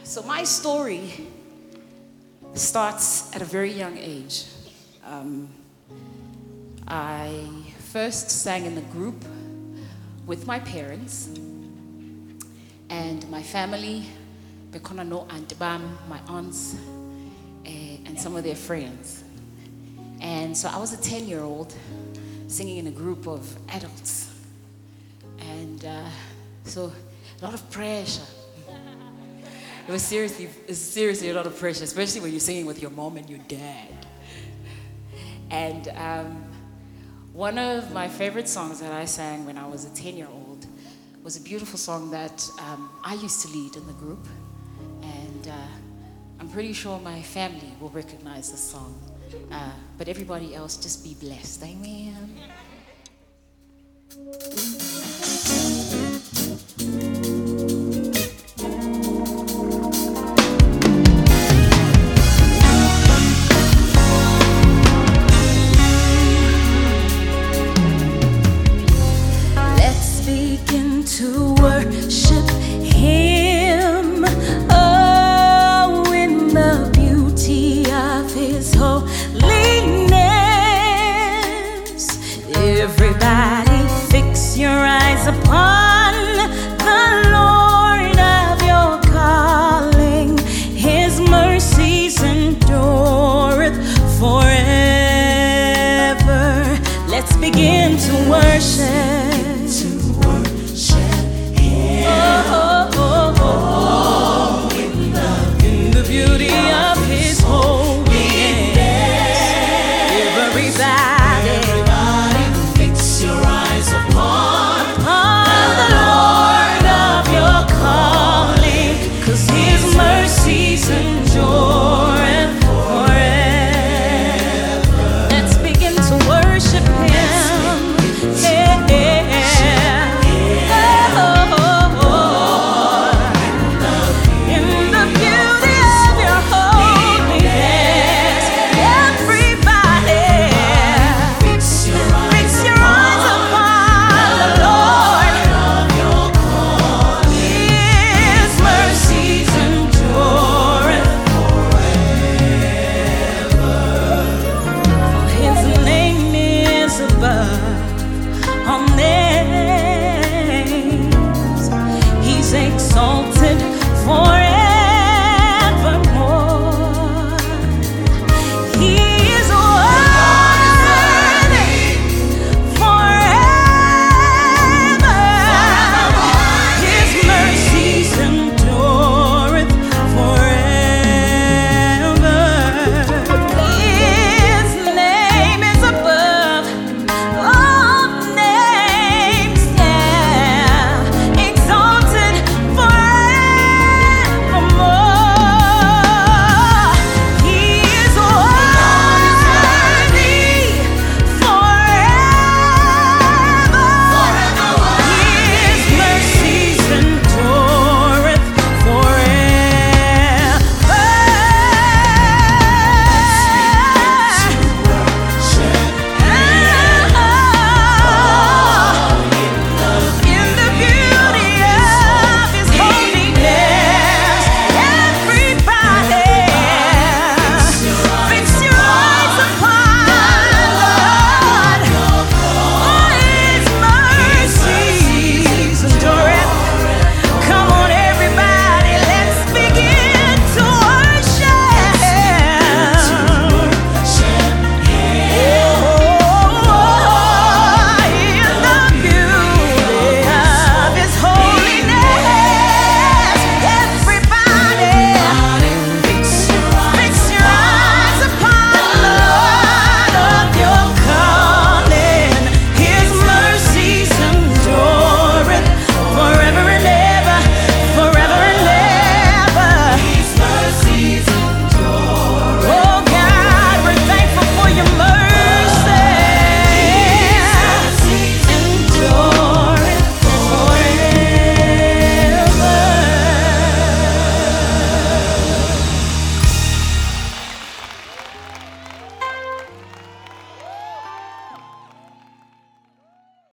So my story starts at a very young age. I first sang in a group with my parents and my family, Bekona no Antibam, my aunts, and some of their friends. And so I was a 10-year-old singing in a group of adults. And so a lot of pressure. It was seriously a lot of pressure, especially when you're singing with your mom and your dad. And one of my favorite songs that I sang when I was a 10-year-old was a beautiful song that I used to lead in the group. And I'm pretty sure my family will recognize this song. But everybody else, just be blessed. Amen.